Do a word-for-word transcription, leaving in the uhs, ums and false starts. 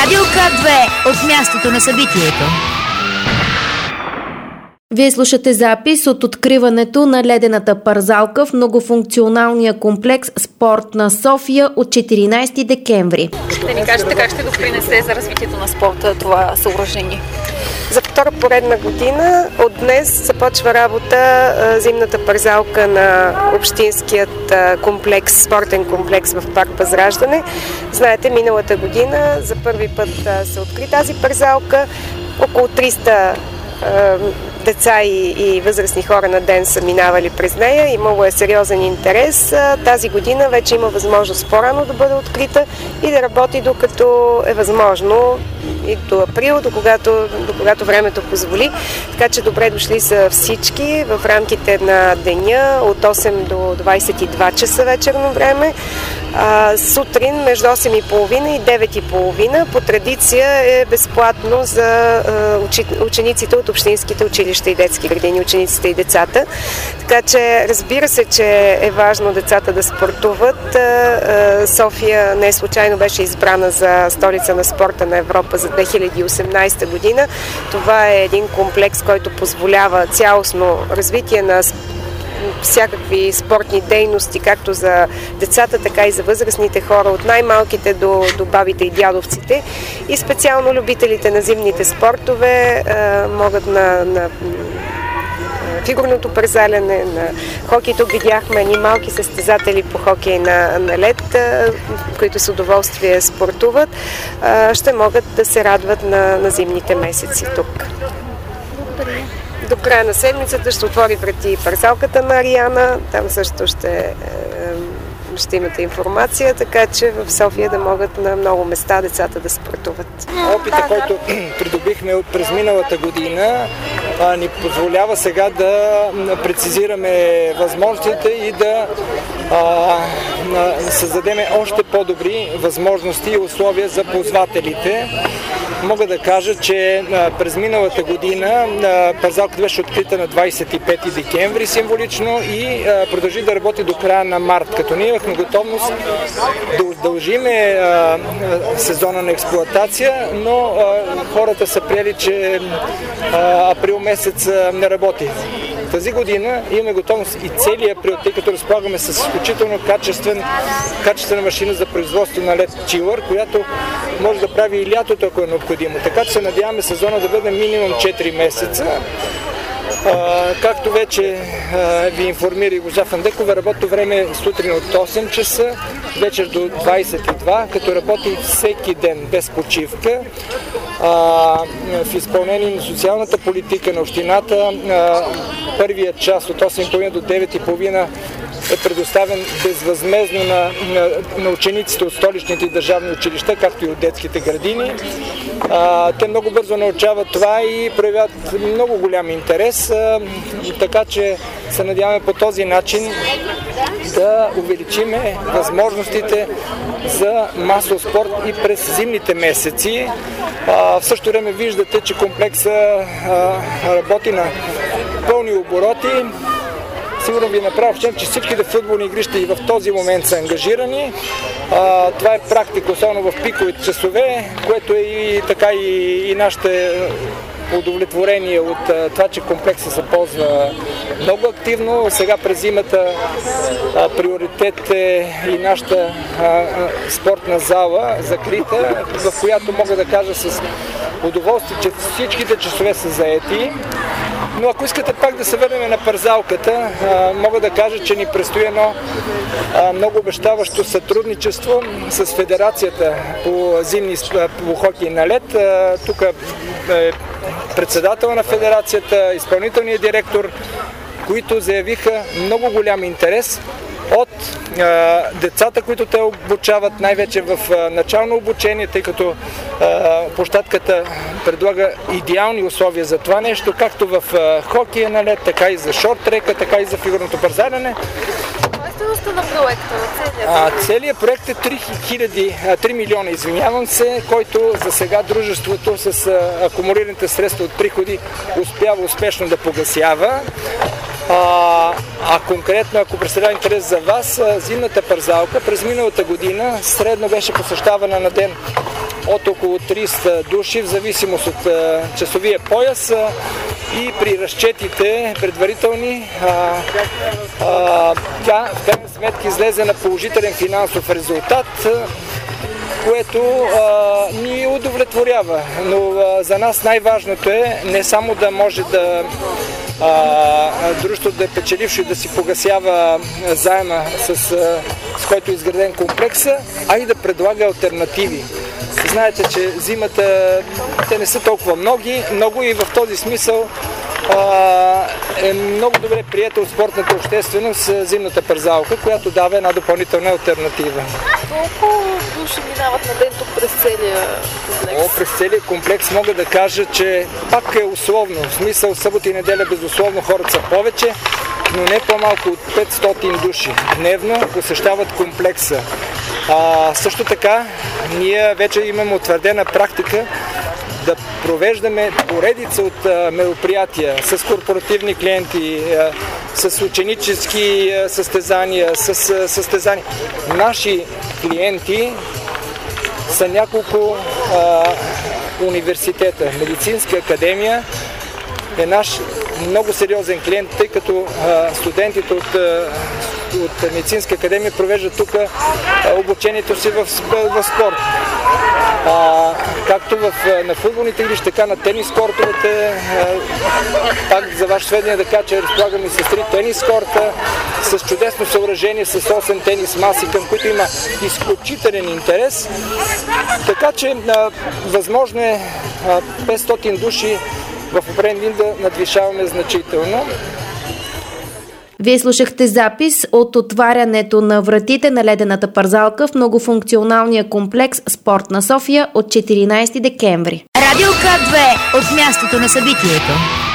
Радио К две от мястото на събитието. Вие слушате запис от откриването на ледената парзалка в многофункционалния комплекс Спорт на София от четиринайсети декември. Ще ни кажете как ще допринесе за развитието на спорта това съоръжение? За втора поредна година от днес започва работа зимната парзалка на общинският комплекс, спортен комплекс в парк Възраждане. Знаете, миналата година за първи път се откри тази парзалка. Около триста деца и, и възрастни хора на ден са минавали през нея. Имало е сериозен интерес. Тази година вече има възможност по-рано да бъде открита и да работи докато е възможно и до април, до когато, до когато времето позволи. Така че добре дошли са всички в рамките на деня от осем до двайсет и два часа вечерно време. А, сутрин между осем и половина и девет и половина по традиция е безплатно за а, учи, учениците от общинските училища и детски градини, учениците и децата. Така че разбира се, че е важно децата да спортуват. А, а, София не случайно беше избрана за столица на спорта на Европа за две хиляди и осемнайсета година. Това е един комплекс, който позволява цялостно развитие на всякакви спортни дейности, както за децата, така и за възрастните хора, от най-малките до, до бабите и дядовците. И специално любителите на зимните спортове а, могат на, на фигурното парзаляне, на хокей. Тук видяхме ни малки състезатели по хокей на, на лед, а, които с удоволствие спортуват. А, ще могат да се радват на, на зимните месеци тук. До края на седмицата ще отвори врати парзалката на Ариана. Там също ще, ще имате информация, така че в София да могат на много места децата да спортуват. Опита, който придобихме от през миналата година, ни позволява сега да прецизираме възможностите и да а, създадем още по-добри възможности и условия за ползвателите. Мога да кажа, че а, през миналата година а, парзалката беше открита на двайсет и пети декември символично и а, продължи да работи до края на март, като ние имахме готовност да удължиме а, сезона на експлоатация, но а, хората са приели, че а, април месец а, не работи. Тази година имаме готовност и целият април, тъй като разполагаме с изключително качествен, качествена машина за производство на лед чилър, която може да прави и лятото, ако е необходимо. Така че се надяваме сезона да бъде минимум четири месеца. А, както вече а, ви информира и госпожа Фандекова, работното време е сутрин от осем часа, вечер до двайсет и два, като работи всеки ден без почивка. А, в изпълнение на социалната политика на общината, а, първият час от осем и половина до девет и половина е предоставен безвъзмездно на, на, на учениците от столичните и държавни училища, както и от детските градини. А, те много бързо научават това и проявяват много голям интерес, а, така че се надяваме по този начин да увеличиме възможностите за масов спорт и през зимните месеци. А, в същото време виждате, че комплекса а, работи на пълни обороти. Сигурно ви направя впечатление, че всичките футболни игрища и в този момент са ангажирани. А, това е практика, особено в пиковите часове, което е и така и, и нашите удовлетворение от а, това, че комплекса се ползва много активно. Сега през зимата а, приоритет е и нашата а, а, спортна зала закрита, в която мога да кажа с удоволствие, че всичките часове са заети. Но ако искате пак да се върнем на парзалката, а, мога да кажа, че ни предстои едно а, много обещаващо сътрудничество с Федерацията по зимни по хокей на лед. А, тук е председател на Федерацията, изпълнителният директор, които заявиха много голям интерес от а, децата, които те обучават, най-вече в а, начално обучение, тъй като а, площадката предлага идеални условия за това нещо, както в а, хокея на лед, така и за шорт-трека, така и за фигурното парзаляне. На проекта, а, целият проект е три милиона, извинявам се, който за сега дружеството с а, акумулираните средства от приходи успява успешно да погасява. А, а конкретно, ако представлява интерес за вас, зимната парзалка през миналата година средно беше посещавана на ден от около триста души, в зависимост от часовия пояс, и при разчетите предварителни а, а, тя в крайна сметка излезе на положителен финансов резултат, което а, ни удовлетворява. Но а, за нас най-важното е не само да може да дружеството да е печелившо и да си погасява заема, с, с който е изграден комплекса, а и да предлага алтернативи. Знаете, че зимата те не са толкова много, много и в този смисъл а, е много добре приета от спортната общественост зимната парзалка, която дава една допълнителна алтернатива. Колко души минават на ден тук през целия комплекс? О, през целия комплекс мога да кажа, че пак е условно. В смисъл събота и неделя безусловно хората са повече, но не по-малко от петстотин души дневно посещават комплекса. А, също така, ние вече имаме утвърдена практика да провеждаме поредица от а, мероприятия с корпоративни клиенти, а, с ученически а, състезания, с а, състезания. Наши клиенти са няколко а, университета. Медицинска академия е наш много сериозен клиент, тъй като а, студентите от, а, от Медицинска академия провеждат тук а, обучението си в, в спорт. А, както в, на футболните игрища, така на тенис кортовете. А, пак за ваше сведение да кажа, че разполагаме с три тенис корта, с чудесно съоръжение, с осем тенис маси, към които има изключителен интерес. Така че а, възможно е а, петстотин души в определен ден да надвишаваме значително. Вие слушахте запис от отварянето на вратите на ледената парзалка в многофункционалния комплекс Спорт на София от четиринайсети декември. Радио К две от мястото на събитието.